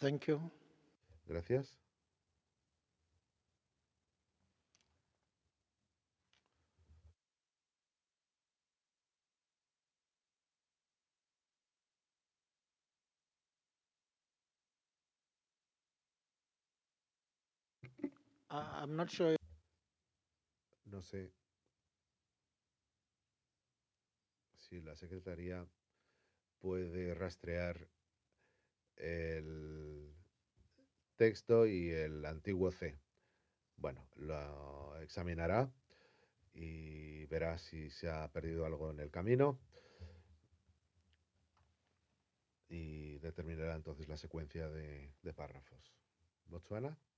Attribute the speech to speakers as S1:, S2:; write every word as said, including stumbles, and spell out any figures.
S1: Thank you.
S2: Gracias.
S1: Uh, I'm not sure.
S2: No sé si la Secretaría puede rastrear el texto y el antiguo C. Bueno, lo examinará y verá si se ha perdido algo en el camino y determinará entonces la secuencia de, de párrafos. ¿Botswana?